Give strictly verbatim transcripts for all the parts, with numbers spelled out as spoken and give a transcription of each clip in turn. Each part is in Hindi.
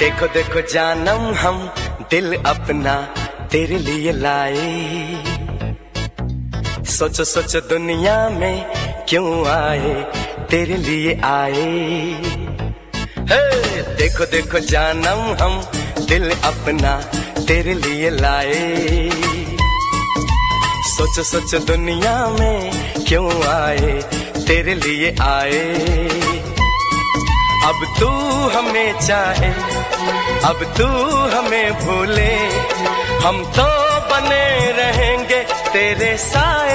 देखो देखो जानम हम दिल अपना तेरे लिए लाए, सोचो सोचो दुनिया में क्यों आए, तेरे लिए आए। हे देखो देखो जानम हम दिल अपना तेरे लिए लाए, सोचो सोचो दुनिया में क्यों आए, तेरे लिए आए। अब तू हमें चाहे, अब तू हमें भूले, हम तो बने रहेंगे तेरे साए।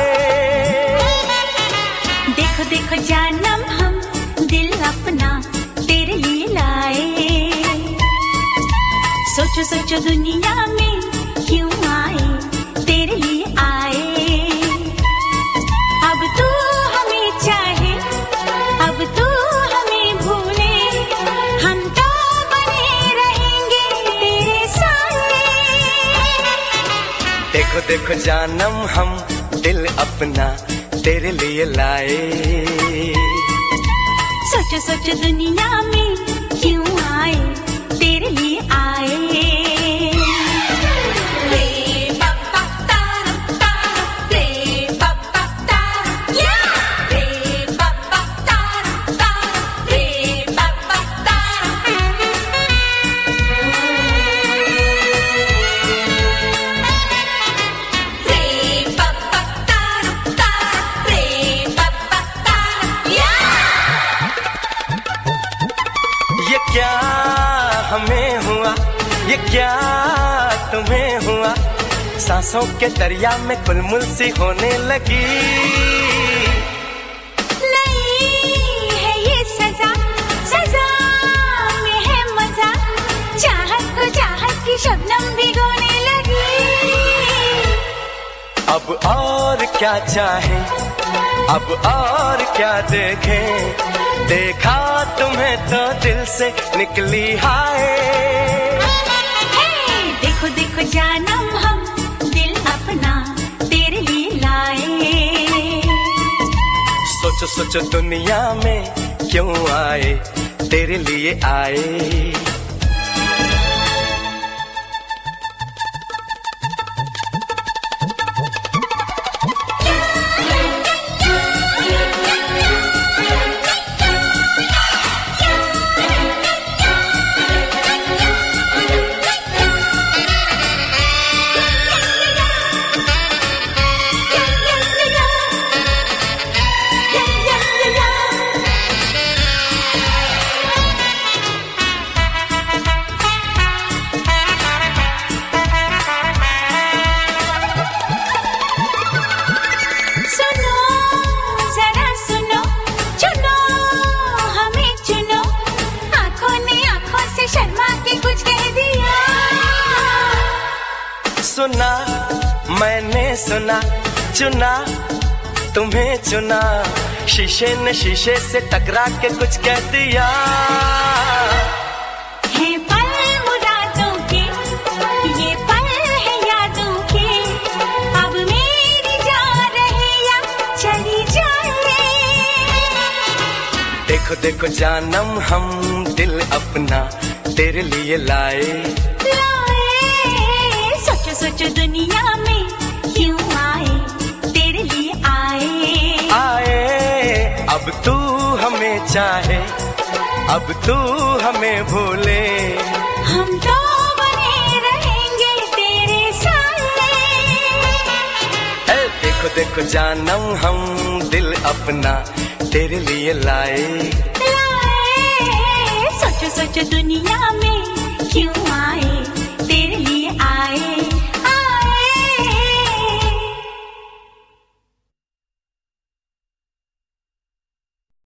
देखो देखो जानम हम दिल अपना तेरे लिए लाए, सोचो सोचो दुनिया में क्यों आए, तेरे लिए आए। अब तू हमें चाहे, अब तू हमें भूले, हम तो बने रहेंगे तेरे साए। देखो देखो जानम हम दिल अपना तेरे लिए लाए, सोचो सोचो दुनिया में क्यों आए, तेरे लिए आए। ये क्या हमें हुआ, ये क्या तुम्हें हुआ, सांसों के दरिया में कुलमुल सी होने लगी। नहीं है ये सजा, सजा में है मजा, चाहत को चाहत की शबनम भिगोने लगी। अब और क्या चाहे, अब और क्या देखें, देखा तुम्हें तो दिल से निकली हाय। देखो देखो जानम हम दिल अपना तेरे लिए लाए, सोचो सोचो दुनिया में क्यों आए, तेरे लिए आए। सुना मैंने सुना, चुना तुम्हें चुना, शीशे ने शीशे से टकरा के कुछ कह दिया। है पल मुरादों के, ये पल है यादों के, अब मेरी जा रहे या चली जाए। देखो देखो जानम हम दिल अपना तेरे लिए लाए, सोचो सोचो दुनिया में क्यों आए, तेरे लिए आए। आए अब तू हमें चाहे, अब तू हमें भूले, हम तो बने रहेंगे तेरे साए। ए देखो देखो जानम हम दिल अपना तेरे लिए लाए, लाए सोचो सोचो दुनिया